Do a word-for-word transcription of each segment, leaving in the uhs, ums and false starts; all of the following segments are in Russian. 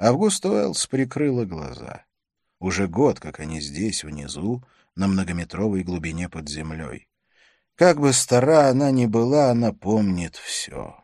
Августа Уэллс прикрыла глаза. Уже год, как они здесь, внизу, на многометровой глубине под землей. Как бы стара она ни была, она помнит все.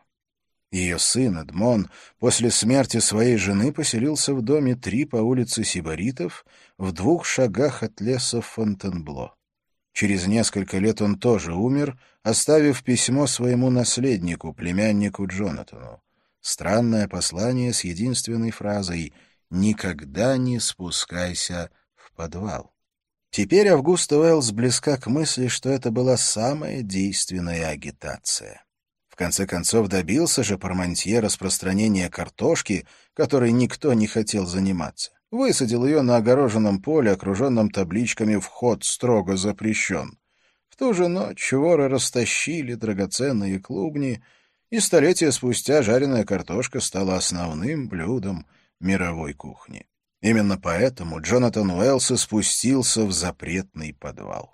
Ее сын, Эдмон, после смерти своей жены поселился в доме три по улице Сибаритов в двух шагах от леса Фонтенбло. Через несколько лет он тоже умер, оставив письмо своему наследнику, племяннику Джонатану. Странное послание с единственной фразой «Никогда не спускайся в подвал». Теперь Августа Уэллс близка к мысли, что это была самая действенная агитация. В конце концов, добился же Пармантье распространения картошки, которой никто не хотел заниматься. Высадил ее на огороженном поле, окруженном табличками «Вход строго запрещен». В ту же ночь воры растащили драгоценные клубни, и столетия спустя жареная картошка стала основным блюдом мировой кухни. Именно поэтому Джонатан Уэллс и спустился в запретный подвал.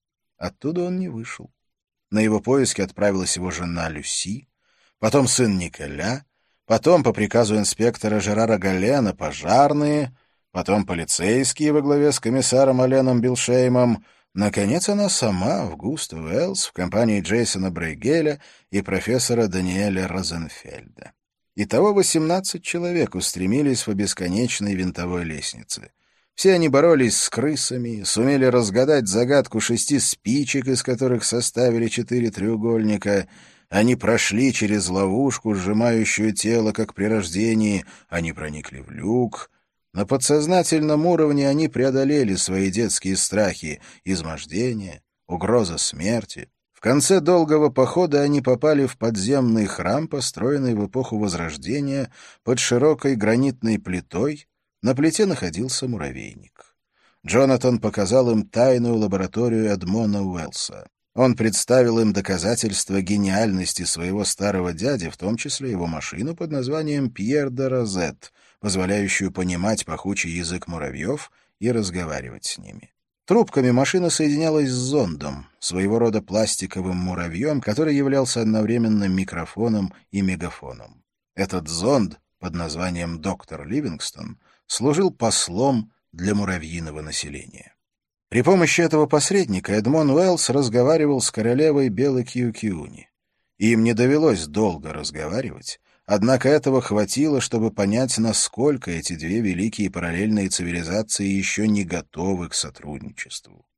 Оттуда он не вышел. На его поиски отправилась его жена Люси, потом сын Николя, потом, по приказу инспектора Жерара Галлена, пожарные, потом полицейские во главе с комиссаром Аленом Билшеймом. Наконец, она сама, Августа Уэллс, в компании Джейсона Брейгеля и профессора Даниэля Розенфельда. Итого восемнадцать человек устремились по бесконечной винтовой лестнице. Все они боролись с крысами, сумели разгадать загадку шести спичек, из которых составили четыре треугольника. Они прошли через ловушку, сжимающую тело, как при рождении. Они проникли в люк. На подсознательном уровне они преодолели свои детские страхи, измождение, угроза смерти. В конце долгого похода они попали в подземный храм, построенный в эпоху Возрождения под широкой гранитной плитой. На плите находился муравейник. Джонатан показал им тайную лабораторию Эдмона Уэллса. Он представил им доказательства гениальности своего старого дяди, в том числе его машину под названием «Пьер де Розет», позволяющую понимать пахучий язык муравьев и разговаривать с ними. Трубками машина соединялась с зондом, своего рода пластиковым муравьем, который являлся одновременно микрофоном и мегафоном. Этот зонд под названием «Доктор Ливингстон» служил послом для муравьиного населения. При помощи этого посредника Эдмон Уэллс разговаривал с королевой Белой Кью-Киуни. Им не довелось долго разговаривать, однако этого хватило, чтобы понять, насколько эти две великие параллельные цивилизации еще не готовы к сотрудничеству.